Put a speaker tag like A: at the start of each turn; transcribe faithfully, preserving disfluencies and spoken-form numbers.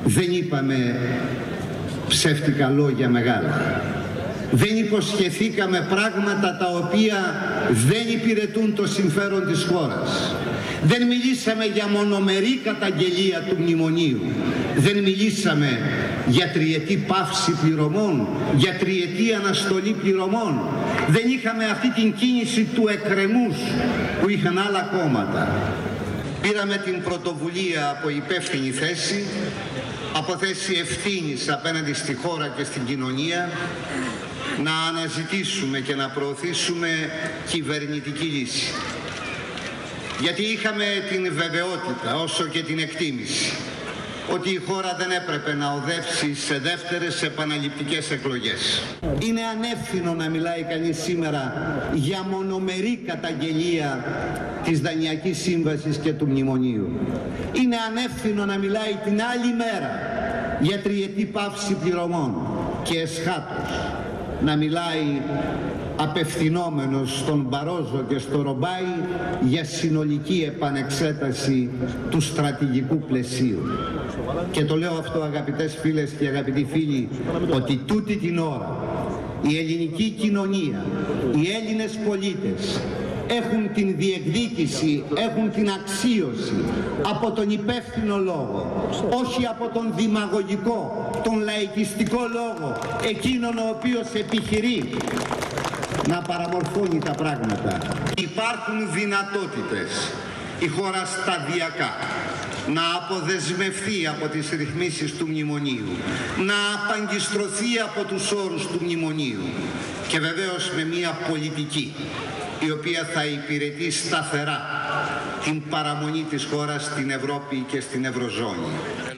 A: δεν είπαμε ψεύτικα λόγια μεγάλα. Δεν υποσχεθήκαμε πράγματα τα οποία δεν υπηρετούν το συμφέρον της χώρας. Δεν μιλήσαμε για μονομερή καταγγελία του μνημονίου. Δεν μιλήσαμε για τριετή πάυση πληρωμών, για τριετή αναστολή πληρωμών. Δεν είχαμε αυτή την κίνηση του εκκρεμούς που είχαν άλλα κόμματα. Πήραμε την πρωτοβουλία από υπεύθυνη θέση, από θέση ευθύνης απέναντι στη χώρα και στην κοινωνία, να αναζητήσουμε και να προωθήσουμε κυβερνητική λύση. Γιατί είχαμε την βεβαιότητα όσο και την εκτίμηση ότι η χώρα δεν έπρεπε να οδεύσει σε δεύτερες επαναληπτικές εκλογές. Είναι ανεύθυνο να μιλάει κανείς σήμερα για μονομερή καταγγελία της Δανειακής Σύμβασης και του Μνημονίου. Είναι ανεύθυνο να μιλάει την άλλη μέρα για τριετή πάυση πληρωμών και εσχάτως να μιλάει απευθυνόμενος στον Μπαρόζο και στο Ρομπάι για συνολική επανεξέταση του στρατηγικού πλαισίου. Και το λέω αυτό, αγαπητές φίλες και αγαπητοί φίλοι, ότι τούτη την ώρα η ελληνική κοινωνία, οι Έλληνες πολίτες έχουν την διεκδίκηση, έχουν την αξίωση από τον υπεύθυνο λόγο, όχι από τον δημαγωγικό, τον λαϊκιστικό λόγο, εκείνον ο οποίος επιχειρεί να παραμορφώνει τα πράγματα. Υπάρχουν δυνατότητες η χώρα σταδιακά να αποδεσμευθεί από τις ρυθμίσεις του Μνημονίου, να απαγκιστρωθεί από τους όρους του Μνημονίου και βεβαίως με μια πολιτική η οποία θα υπηρετεί σταθερά την παραμονή της χώρας στην Ευρώπη και στην Ευρωζώνη.